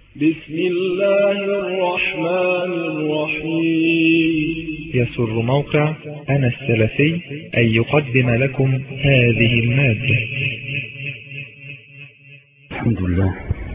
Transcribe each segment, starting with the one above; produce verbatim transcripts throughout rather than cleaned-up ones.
بسم الله الرحمن الرحيم. يسر موقع أنا السلفي أن يقدم لكم هذه المادة. الحمد لله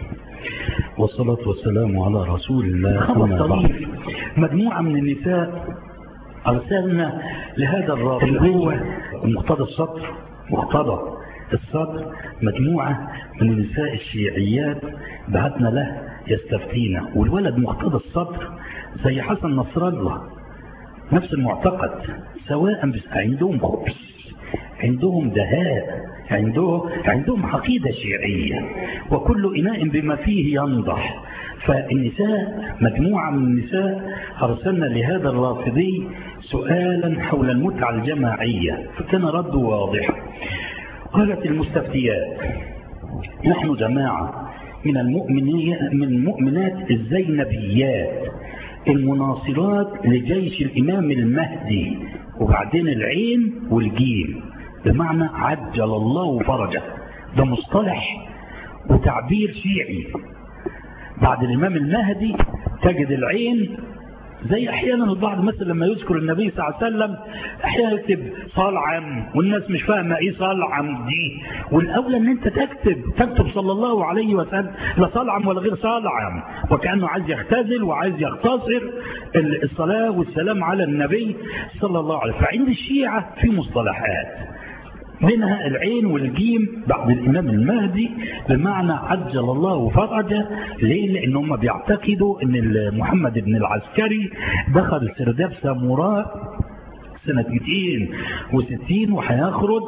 والصلاة والسلام على رسول الله. أما بعد، مجموعة من النساء أرسلنا لهذا الرابط هو مقتضى السطر مقتضى السطر مجموعة من النساء الشيعيات بعثنا له يستفتينا، والولد مقتضى السطر زي حسن نصر الله نفس المعتقد، سواء بس عندهم خبث، عندهم دهاء، عندهم عندهم عقيدة شيعية، وكل إناء بما فيه ينضح. فالنساء مجموعة من النساء أرسلنا لهذا الرافضي سؤالا حول المتعة الجماعية، فكان رده واضح. قالت المستفتيات: نحن جماعة من المؤمنين من المؤمنات الزينبيات المناصرات لجيش الإمام المهدي، وبعدين العين والجيم بمعنى عجل الله فرجه، ده مصطلح وتعبير شيعي. بعد الإمام المهدي تجد العين، زي احيانا البعض مثلا لما يذكر النبي صلى الله عليه وسلم احيانا يكتب صلعم والناس مش فاهمه ايه صلعم دي، والاولى ان انت تكتب تكتب صلى الله عليه وسلم، لا صلعم ولا غير صلعم، وكانه عايز يختزل وعايز يختصر الصلاه والسلام على النبي صلى الله عليه وسلم. فعند الشيعه في مصطلحات منها العين والجيم بعد الإمام المهدي بمعنى عجل الله فرجه. ليه؟ لأن هم بيعتقدوا أن محمد بن العسكري دخل سرداب ساموراء سنة مئتين وستين وهيخرج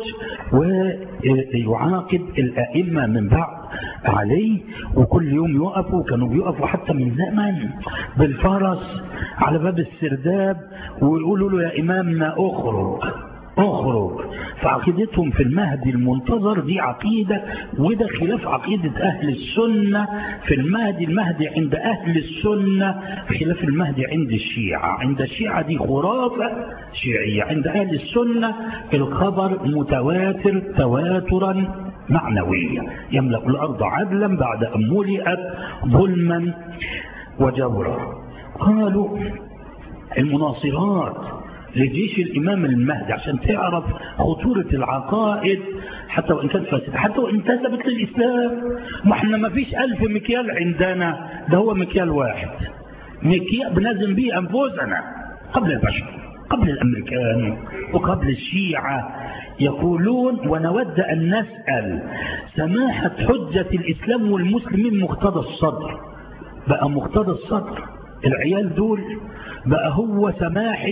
ويعاقب الأئمة من بعد عليه، وكل يوم يقفوا، كانوا بيقفوا حتى من زمن بالفرس على باب السرداب ويقولوا له يا إمامنا أخرج اخرج. فعقيدتهم في المهدي المنتظر دي عقيدة، وده خلاف عقيدة أهل السنة في المهدي. المهدي عند أهل السنة خلاف المهدي عند الشيعة. عند الشيعة دي خرافة شيعية، عند أهل السنة الخبر متواتر تواترا معنويا يملأ الأرض عدلا بعد أن ملئت ظلما وجورا. قالوا المناصرات لجيش الإمام المهدي عشان تعرف خطورة العقائد حتى وإن كانت فاسدة، حتى وإن انتسبت للإسلام. ما احنا ما فيش ألف مكيال عندنا، ده هو مكيال واحد، مكيال بنزم به أنفسنا قبل البشر، قبل الأمريكان وقبل الشيعة. يقولون ونود أن نسأل سماحة حجة الإسلام والمسلمين مقتضى الصدر. بقى مقتضى الصدر العيال دول بقى هو سماحة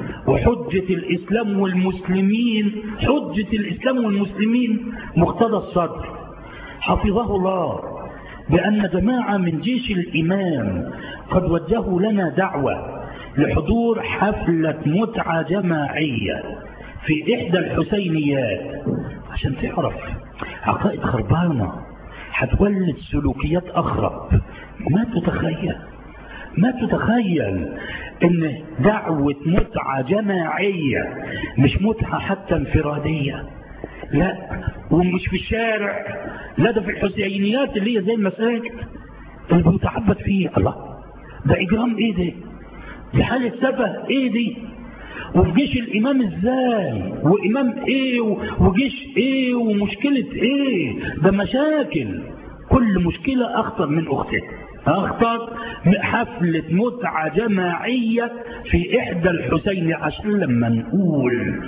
وحجة الإسلام والمسلمين، حجة الإسلام والمسلمين مقتضى الصدر حفظه الله بأن جماعة من جيش الإمام قد وجهوا لنا دعوة لحضور حفلة متعة جماعية في إحدى الحسينيات. عشان تعرف عقائد خربانة هتولد سلوكيات أخرب. ما تتخيل ما تتخيل ان دعوة متعة جماعية، مش متعة حتى انفرادية، لا، ومش في الشارع، لا، ده في الحسينيات اللي هي زي المساجد اللي بيتعبد فيها. الله، ده اجرام ايه ده؟ دي حالة سفه ايه دي؟ وفي جيش الامام ازاي؟ وامام ايه وجيش ايه ومشكلة ايه؟ ده مشاكل، كل مشكلة اخطر من اختها. اخطر حفلة متعة جماعية في احدى الحسين، عشان لما نقول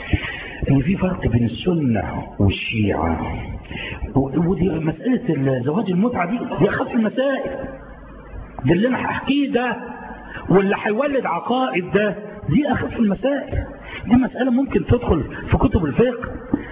ان في فرق بين السنة والشيعة، ودي مسألة زواج المتعة دي دي اخف المسائل، ده اللي انا هحكيه ده واللي هيولد عقائد ده دي اخف المسائل. دي مسألة ممكن تدخل في كتب الفقه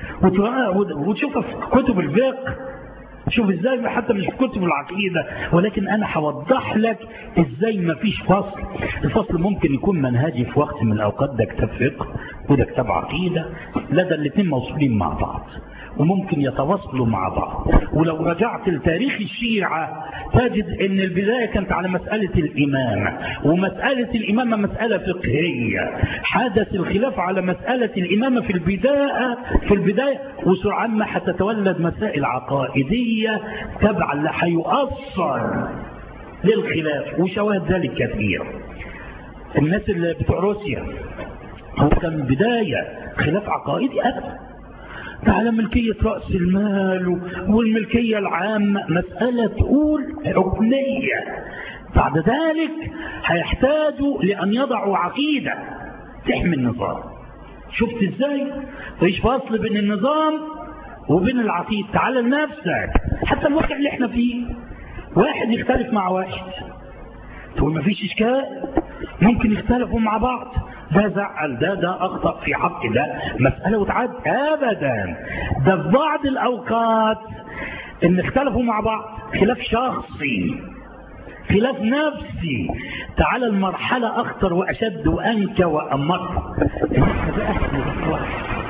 وتشوفها في كتب الفقه، شوف ازاي حتى مش في كتب العقيدة، ولكن انا هوضح لك ازاي ما فيش فصل. الفصل ممكن يكون منهجي في وقت من الاوقات، ده كتاب فقه وده كتاب عقيدة، لا ده الاثنين موصولين مع بعض وممكن يتواصلوا مع بعض. ولو رجعت لتاريخ الشيعة تجد ان البداية كانت على مسألة الامامة، ومسألة الامامة مسألة فقهية. حدث الخلاف على مسألة الامامة في البداية في البداية وسرعان ما هتتولد مسائل عقائدية تبعا اللي هيؤثر للخلاف، وشواهد ذلك كثيرة. الناس اللي بتوع روسيا هو كان بداية خلاف عقائدي أبدا، على ملكية رأس المال والملكية العامة، مسألة تقول حكمية. بعد ذلك هيحتاجوا لأن يضعوا عقيدة تحمي النظام. شفت ازاي؟ فيش فاصل بين النظام وبين العقيدة. تعال لنفسك، حتى الواقع اللي احنا فيه واحد يختلف مع واحد تقول ما فيش اشكال، ممكن يختلفوا مع بعض، ده زعل ده، ده اخطأ في حق ده، مسألة وتعد. ابدا، ده في بعض الاوقات ان اختلفوا مع بعض خلاف شخصي، خلاف نفسي. تعالى المرحلة اخطر واشد وانكى وامر، ان احنا بقى نتوقف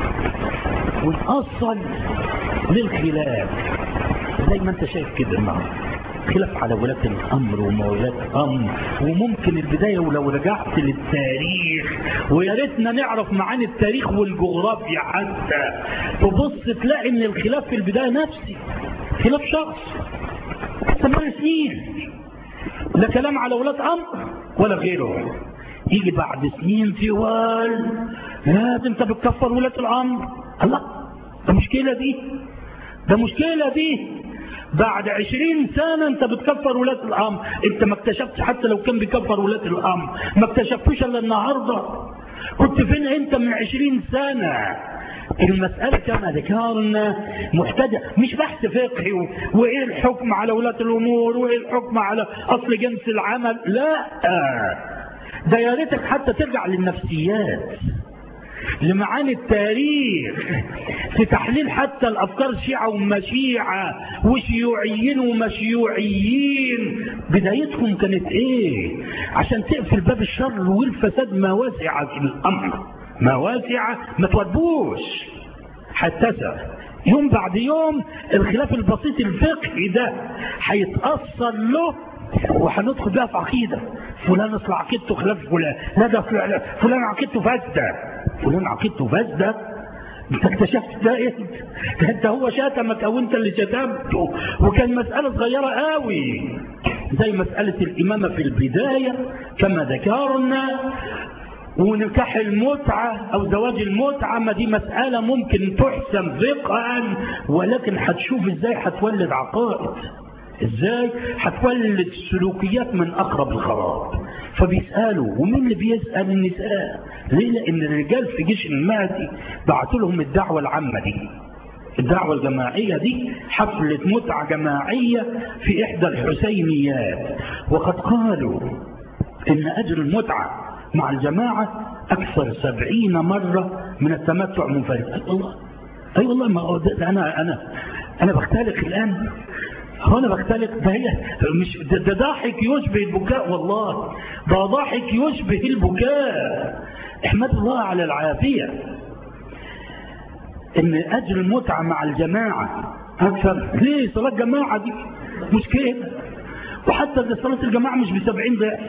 ونأصل للخلاف زي ما انت شايف كده النهارده، خلاف على ولاة الأمر وما ولاة الأمر. وممكن البداية ولو رجعت للتاريخ، ويا ريتنا نعرف معاني التاريخ والجغرافيا حتى، تبص تلاقي ان الخلاف في البداية نفسي، خلاف شخص ثمان سنين، لا كلام على ولاة أمر ولا غيره. يجي بعد سنين طوال، لا ده انت بتكفر ولاة الأمر. الله، ده مشكلة دي، ده مشكلة دي. بعد عشرين سنة انت بتكفر ولاة الامر. انت ما اكتشفتش حتى لو كان بيكفر ولاة الامر، ما اكتشفتوش الا النهاردة. كنت فين انت من عشرين سنة؟ المسألة كما ذكرنا محتاجة مش بحث فقهي وايه الحكم على ولاة الامور وايه الحكم على اصل جنس العمل، لا، ده يا ريتك حتى ترجع للنفسيات، لمعاني التاريخ، في تحليل حتى الافكار شيعة ومشيعة وشيوعيين ومشيوعيين، بدايتهم كانت ايه عشان تقفل باب الشر والفساد مواسع في الامر، مواسع ما تودوش حتى يوم بعد يوم. الخلاف البسيط الفقهي ده هيتأثر له، وهندخل بقى في عقيدة فلان اصل عقيدته خلاف فلان، لا ده فلان عقيدته فاسدة، فلان عقيدته فاسدة. انت اكتشفت ده ايه؟ انت هو شتمك او انت اللي شتمته، وكان مسألة صغيرة قوي زي مسألة الامامة في البداية كما ذكرنا، ونكاح المتعة او زواج المتعة، ما دي مسألة ممكن تحسم فقها، ولكن هتشوف ازاي هتولد عقائد، ازاي هتولد سلوكيات من اقرب الخراب. فبيسألوا، ومين اللي بيسأل؟ النساء. ليه؟ لان الرجال في جيش المهدي بعتوا لهم الدعوة العامة دي، الدعوة الجماعية دي، حفلة متعة جماعية في احدى الحسينيات، وقد قالوا ان اجر المتعة مع الجماعة اكثر سبعين مرة من التمتع منفرد. اي والله، اي والله، ما انا انا انا بختلق الان، هو انا بختلق؟ ده هي مش ده, ده ضاحك يشبه البكاء، والله ده ضاحك يشبه البكاء. احمد الله على العافية ان اجر المتعة مع الجماعة اكثر. ليه؟ صلاة جماعة دي مش كده، وحتى ده صلاة الجماعة مش بسبعين ضعف،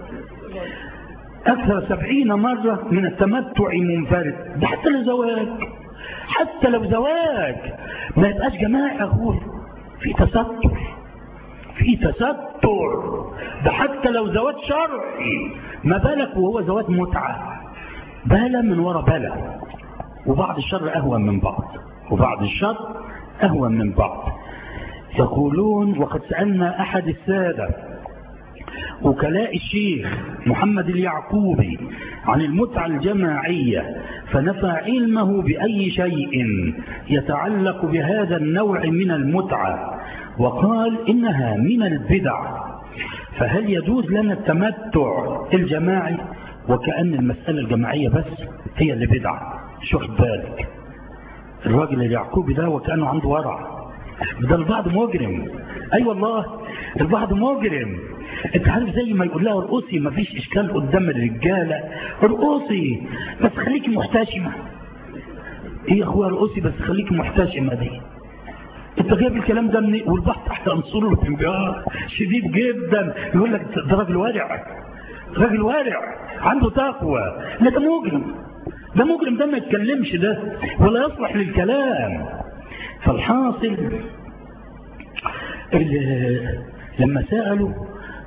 اكثر سبعين مرة من التمتع منفرد. ده حتى لو زواج، حتى لو زواج ما يبقاش جماعي يا اخوي، في تستر، في تستر. ده حتى لو زواج شرعي، ما بالك وهو زواج متعة؟ بلا من وراء بلا، وبعض الشر أهون من بعض، وبعض الشر أهون من بعض. يقولون، وقد سألنا أحد السادة وكلاء الشيخ محمد اليعقوبي عن المتعة الجماعية، فنفى علمه بأي شيء يتعلق بهذا النوع من المتعة، وقال إنها من البدع. فهل يجوز لنا التمتع الجماعي؟ وكأن المسألة الجماعية بس هي اللي بدعة. شو خد بالك الراجل اليعقوبي ده وكأنه عنده ورع، ده البعض مجرم. أي أيوة والله، البعض مجرم. انت عارف زي ما يقول لها ارقصي ما فيش اشكال قدام الرجاله، ارقصي بس خليكي محتشمه. ايه يا اخويا ارقصي بس خليكي محتشمه دي؟ انت جايب الكلام ده منين؟ والبحث تحت انصره الانبهار شديد جدا، يقول لك ده راجل وارع، راجل وارع عنده تقوى. لا ده مجرم، ده مجرم، ده ما يتكلمش ده ولا يصلح للكلام. فالحاصل لما سألوا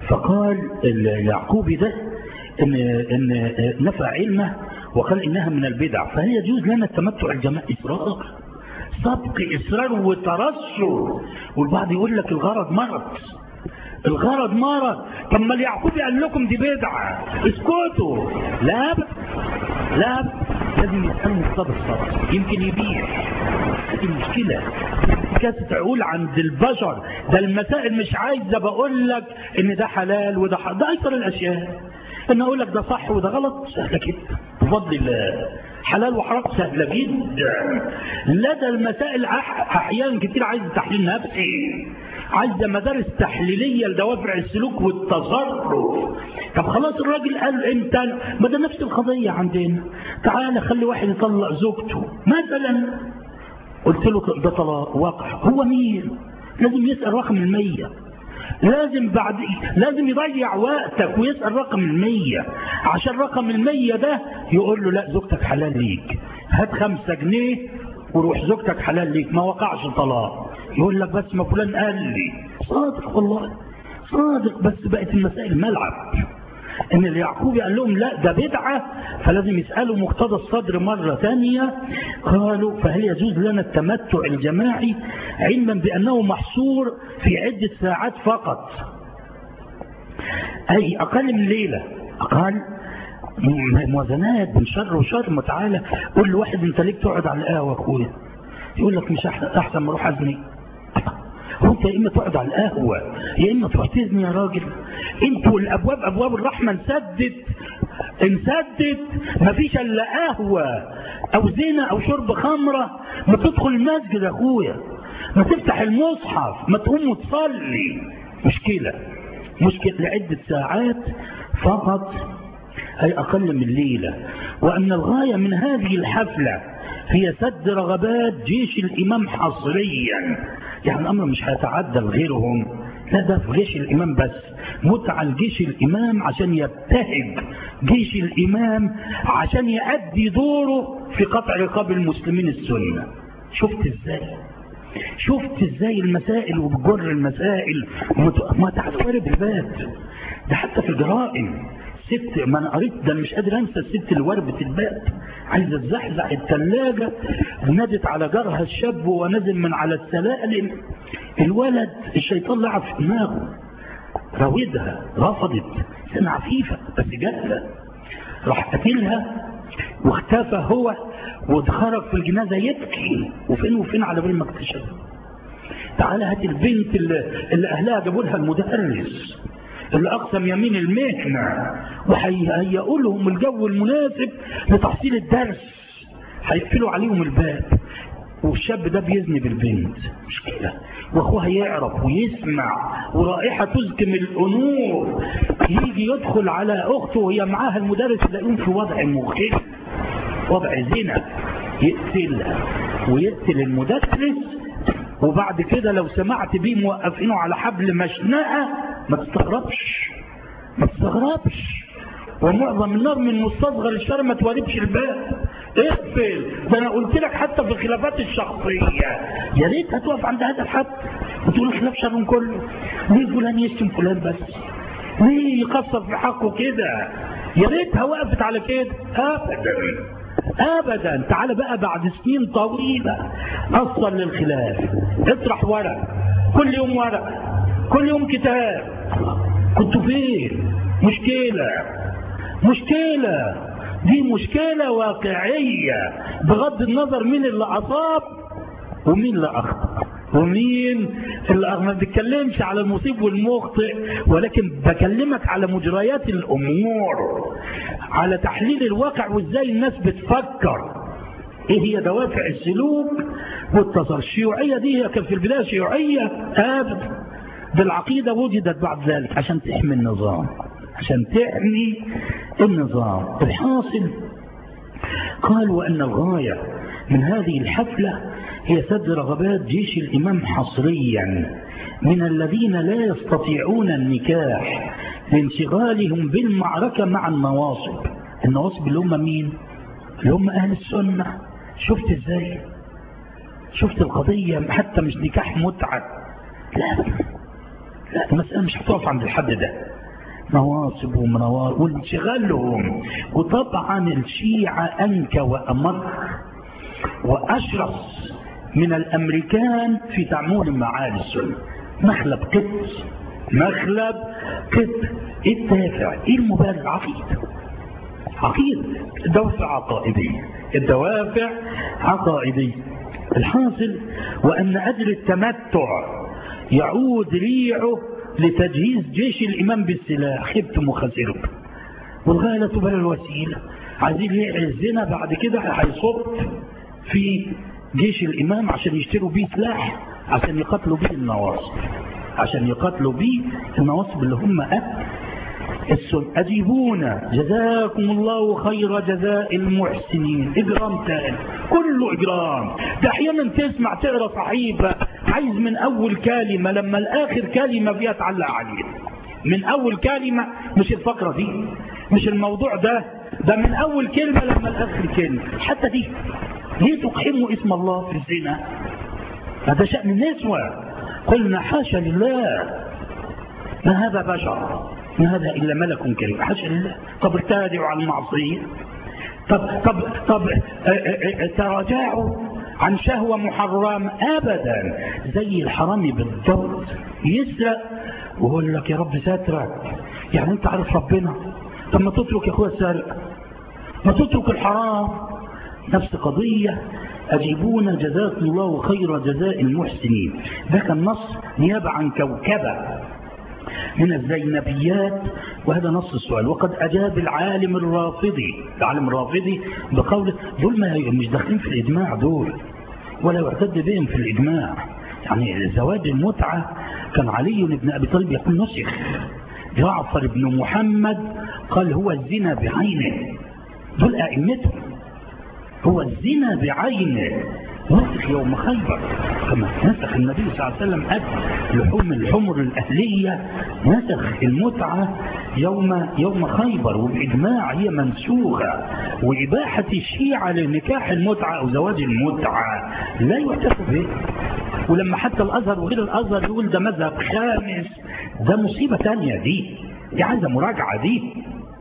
فقال اليعقوبي ده إن, إن نفى علمه وقال إنها من البدع، فهل يجوز لنا التمتع الجماعي؟ إصرار، سبق إصرار وترسل. والبعض يقول لك الغرض مرض، الغرض مرض. طب ما اليعقوبي قال لكم دي بدعة، اسكتوا. لا ب... لا ب... لازم يسأل مقتضى الصبر، يمكن يبيع. هذه المشكلة كاسة عقول عند البشر. ده المسائل مش عايزة بقول لك ان ده حلال وده حرام، ده ايسر الاشياء. ان اقول لك ده صح وده غلط سهلة جدا بفضل الله، حلال وحرام سهلة جدا. لا ده المسائل احيانا كتير عايزة تحليل نفسي، عايزة مدارس تحليلية لدوافع السلوك والتصرف. طب خلاص الراجل قال امتى؟ ما ده نفس القضية عندنا. تعالى خلي واحد يطلق زوجته مثلا، قلت له ده طلاق واقع، هو مين؟ لازم يسأل رقم المية، لازم بعد لازم يضيع وقتك ويسأل رقم المية، عشان رقم المية ده يقول له لا زوجتك حلال ليك، هات خمسة جنيه وروح زوجتك حلال ليك، ما وقعش طلاق. يقول لك بس ما فلان قال لي. صادق والله صادق، بس بقت المسائل ملعب. ان اليعقوبي قال لهم لا ده بدعة، فلازم يسألوا مقتضى الصدر مرة ثانية. قالوا فهل يجوز لنا التمتع الجماعي علما بأنه محصور في عدة ساعات فقط، أي أقل من ليلة، أقل موازنات بين شر وشر. ما تعالى قول لواحد انت ليك تقعد على القهوة اخويا، يقول لك مش احسن ما اروح ازني. هو انت يا اما تقعد على القهوة يا اما تروح تزني يا راجل. انتوا الابواب ابواب الرحمة انسدت انسدت، ما فيش الا قهوة او زنا او شرب خمرة. ما تدخل المسجد يا اخويا، ما تفتح المصحف، ما تقوم وتصلي. مشكلة مشكلة لعدة ساعات فقط، أي أقل من ليلة. وأن الغاية من هذه الحفلة هي سد رغبات جيش الإمام حصريا، يعني الأمر مش هيتعدى لغيرهم، لا ده في جيش الإمام بس، متعة لجيش الإمام عشان يبتهج جيش الإمام عشان يؤدي دوره في قطع رقاب المسلمين السنة. شفت إزاي؟ شفت إزاي المسائل وبجر المسائل ما تعترف الباب ده حتى في الجرائم. ست ما انا قريت ده مش قادر انسى الست اللي وربت الباب عايزه تزحزح الثلاجه، نادت على جارها الشاب ونزل من على السلالم. الولد الشيطان لعب في دماغه، راودها رفضت، سنة عفيفه بس جاهله، راح قتلها واختفى هو واتخرج في الجنازه يبكي، وفين وفين على بال ما اكتشف. تعالى هات البنت اللي, اللي اهلها جابوا لها المدرس اللي أقسم يمين المهنة وهيقول لهم الجو المناسب لتحصيل الدرس، هيقفلوا عليهم الباب والشاب ده بيزني بالبنت. مشكلة. واخوها يعرف ويسمع ورائحة تزكم الأنور، يجي يدخل على أخته وهي معاها المدرس يلاقيهم في وضع مخيف، وضع زنا، يقتلها ويقتل المدرس. وبعد كده لو سمعت بيه موقفينه على حبل مشنقة ما تستغربش ما تستغربش. ومعظم النار من مستصغر الشر ما تواربش الباب، اقفل. ده انا قلت لك حتى في الخلافات الشخصيه يا ريت هتقف عند هذا الحد وتقول الخلاف شر كله. ليه فلان يشتم فلان بس؟ ليه يقصر في حقه كده؟ يا ريتها وقفت على كده. ابدا ابدا. تعال بقى بعد سنين طويله اصلا للخلاف، اطرح ورق كل يوم، ورق كل يوم كتاب. كنتوا فين؟ مشكله مشكله دي مشكله واقعيه بغض النظر مين اللي اصاب ومين اللي اخطا ومين اللي أخطأ. ما بتكلمش على المصيب والمخطئ، ولكن بكلمك على مجريات الامور، على تحليل الواقع وازاي الناس بتفكر، ايه هي دوافع السلوك والتصرف. الشيوعيه دي هي كان في البدايه شيوعيه ابدا، بالعقيده وجدت بعد ذلك عشان تحمي النظام، عشان تحمي النظام. الحاصل قال وان الغايه من هذه الحفله هي سد رغبات جيش الإمام حصريا من الذين لا يستطيعون النكاح لانشغالهم بالمعركة مع النواصب. النواصب اللي هم مين؟ اللي هم أهل السنة. شفت إزاي؟ شفت القضية حتى مش نكاح متعة، لا لا المسألة مش هتقف عند الحد ده. نواصب ومنوار وانشغالهم. وطبعا الشيعة أنكى وأمر وأشرس من الأمريكان في تعاملهم مع أهل السنة. مخلب قط مخلب قط. ايه الدافع؟ ايه المبرر؟ عقيدة عقيدة دوافع عقائدية الدوافع عقائدية. الحاصل وأن أجل التمتع يعود ريعه لتجهيز جيش الإمام بالسلاح. خبتم وخسرتم والغاية تبقى الوسيلة. عايزين يعزنا بعد كده هيصب في جيش الإمام عشان يشتروا بيه سلاح عشان يقتلوا بيه النواصب عشان يقتلوا بيه النواصب اللي هم أهل السنة. أجيبونا جزاكم الله خير جزاء المحسنين. إجرام تاني كله إجرام. ده أحيانا تسمع تقرأ صحيفة عايز من أول كلمة لما الآخر كلمة فيها تعلق عليه من أول كلمة. مش الفقرة دي مش الموضوع ده ده من أول كلمة لما الآخر كلمة. حتى دي ليه تقحموا اسم الله في الزنا؟ هذا شأن النسوة. قلنا حاشا لله ما هذا بشر ما هذا إلا ملك كريم. حاشا لله. طب ارتادعوا عن المعصية. طب طب طب تراجعوا عن شهوة محرم أبدا. زي الحرامي بالضبط يسرق ويقول لك يا رب ساترك. يعني انت عارف ربنا. طب ما تترك يا اخويا السارق ما تترك الحرام. نفس قضية. أجيبونا جزاكم الله خير جزاء المحسنين. ده كان نص نيابة عن كوكبة من الزينبيات وهذا نص السؤال. وقد أجاب العالم الرافضي العالم الرافضي بقوله دول ما مش داخلين في الإجماع دول ولا يعتد بهم في الإجماع. يعني زواج المتعة كان علي بن أبي طالب يقول نسخ. جعفر بن محمد قال هو الزنا بعينه. دول أئمتهم هو الزنا بعينه. نسخ يوم خيبر كما نسخ النبي صلى الله عليه وسلم أكل لحوم الحمر الأهلية. نسخ المتعة يوم يوم خيبر وبإجماع هي منسوخة. وإباحة الشيعة لنكاح المتعة أو زواج المتعة لا يعترف به. ولما حتى الأزهر وغير الأزهر يقول ده مذهب خامس ده مصيبة تانية. دي دي عايزة مراجعة. دي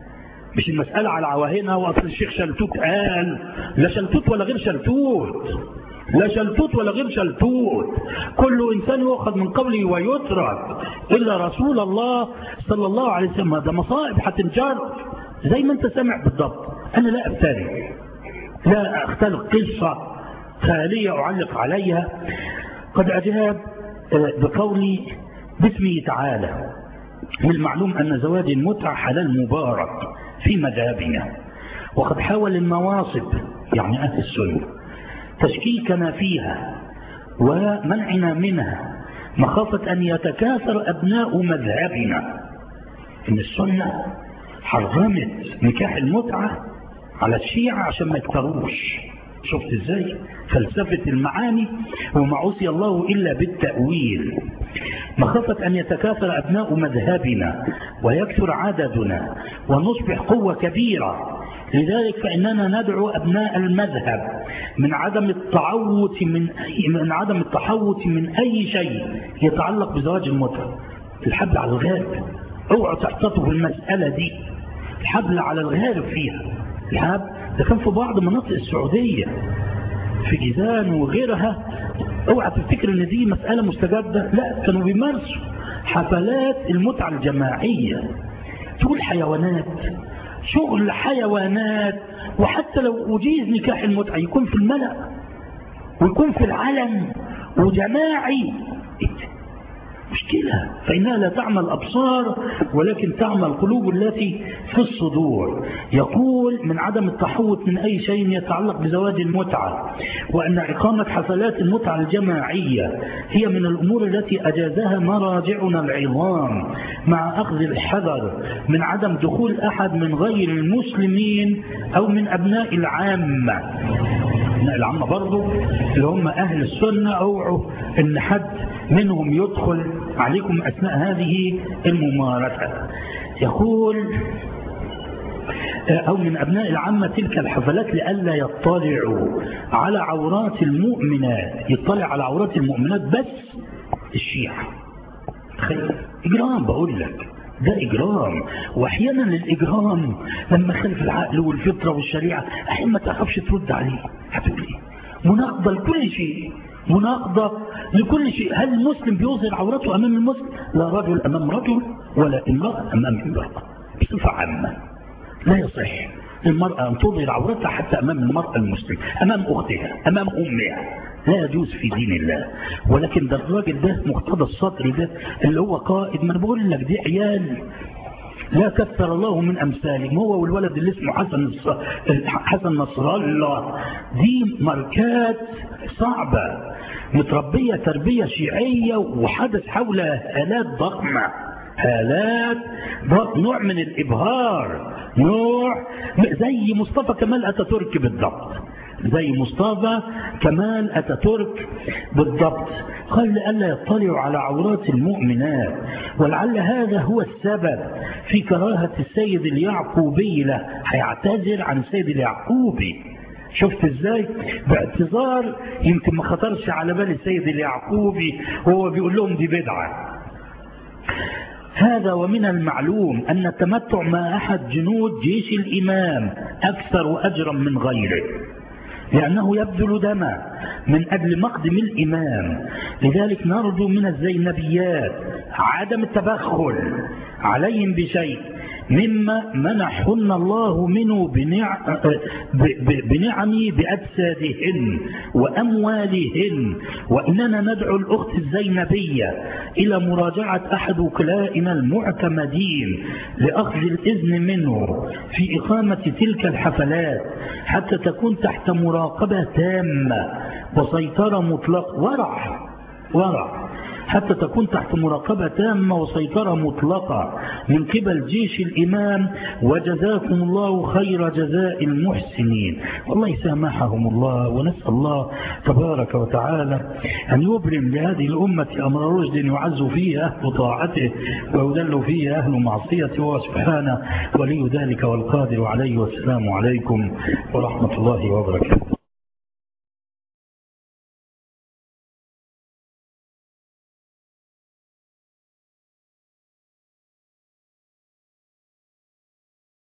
مش المسألة على عواهنها وأصل الشيخ شلتوت قال. لا شلتوت ولا غير شلتوت لا شلتوت ولا غير شلتوت. كل إنسان يؤخذ من قوله ويترك إلا رسول الله صلى الله عليه وسلم. ده مصائب هتنجر زي ما أنت سامع بالضبط. أنا لا أبتلي لا أختلق قصة خالية أعلق عليها. قد أجاب بقولي باسمه تعالى. من المعلوم أن زواج المتعة حلال مبارك في مذهبنا. وقد حاول النواصب يعني أهل السنة تشكيكنا فيها ومنعنا منها مخافة أن يتكاثر أبناء مذهبنا. إن السنة حرمت نكاح المتعة على الشيعة عشان ما يكتروش. شفت ازاي فلسفة المعاني وما عصي الله إلا بالتأويل. مخافة أن يتكاثر أبناء مذهبنا ويكثر عددنا ونصبح قوة كبيرة. لذلك فإننا ندعو أبناء المذهب من عدم التعوت من أي من عدم التحوط من أي شيء يتعلق بزواج المتعة. الحبل على الغارب. اوعوا تحتطوا في المسألة دي. الحبل على الغارب فيها. الحبل ده كان في بعض مناطق السعودية في جيزان وغيرها. اوعى تفتكر ان دي مسألة مستجدة. لا كانوا بيمارسوا حفلات المتعة الجماعية. تقول حيوانات شغل حيوانات. وحتى لو أجيز نكاح المتعة يكون في الملأ ويكون في العلن وجماعي. مشكلة. فإنها لا تعمل الأبصار ولكن تعمل القلوب التي في الصدور. يقول من عدم التحوط من أي شيء يتعلق بزواج المتعة. وأن إقامة حفلات المتعة الجماعية هي من الأمور التي أجازها مراجعنا العظام مع أخذ الحذر من عدم دخول أحد من غير المسلمين أو من أبناء العامة. أبناء العامة برضو اللي هم أهل السنة. أوعوا أن حد منهم يدخل عليكم أثناء هذه الممارسة. يقول أو من أبناء العامة تلك الحفلات لئلا يطلعوا على عورات المؤمنات. يطلع على عورات المؤمنات بس الشيعة. إجرام بقول لك ده إجرام. وأحيانا الإجرام لما خلف العقل والفطرة والشريعة أحيانا ما تعرفش ترد عليه، هتقول إيه؟ مناقضة لكل شيء، مناقضة لكل شيء. هل المسلم بيظهر عورته أمام المسلم؟ لا رجل أمام رجل ولا امرأة أمام امرأة بصفة عامة. لا يصح المرأة أن تظهر عورتها حتى أمام المرأة المسلمة، أمام أختها، أمام أمها، لا يجوز في دين الله. ولكن ده الراجل ده مقتضى السطر ده اللي هو قائد، ما أنا بقول لك دي عيال لا كثر الله من أمثالهم، هو والولد اللي اسمه حسن حسن نصر الله، دي ماركات صعبة متربية تربية شيعية، وحدث حولها هالات ضخمة، هالات نوع من الإبهار، نوع زي مصطفى كمال أتاتورك بالضبط، زي مصطفى كمال أتاتورك بالضبط. قال لألا يطلعوا على عورات المؤمنات، ولعل هذا هو السبب في كراهة السيد اليعقوبي له، هيعتذر عن السيد اليعقوبي. شفت ازاي؟ باعتذار يمكن ما خطرش على بال السيد اليعقوبي وهو بيقول لهم دي بدعة. هذا ومن المعلوم أن التمتع مع أحد جنود جيش الإمام أكثر أجرا من غيره، لأنه يبذل دما من أجل مقدم الإمام. لذلك نرجو من الزينبيات عدم التبخل عليهم بشيء مما منحهن الله منه بنعم بأجسادهن وأموالهن. وإننا ندعو الأخت الزينبية إلى مراجعة أحد وكلائنا المعتمدين لأخذ الإذن منه في إقامة تلك الحفلات حتى تكون تحت مراقبة تامة وسيطرة مطلقة ورع ورع حتى تكون تحت مراقبة تامة وسيطرة مطلقة من قبل جيش الإمام. وجزاكم الله خير جزاء المحسنين، والله سامحهم الله. ونسأل الله تبارك وتعالى أن يبرم لهذه الأمة أمر رشد يعز فيه أهل طاعته ويذل فيه أهل معصيته، وسبحانه ولي ذلك والقادر عليه. والسلام عليكم ورحمة الله وبركاته.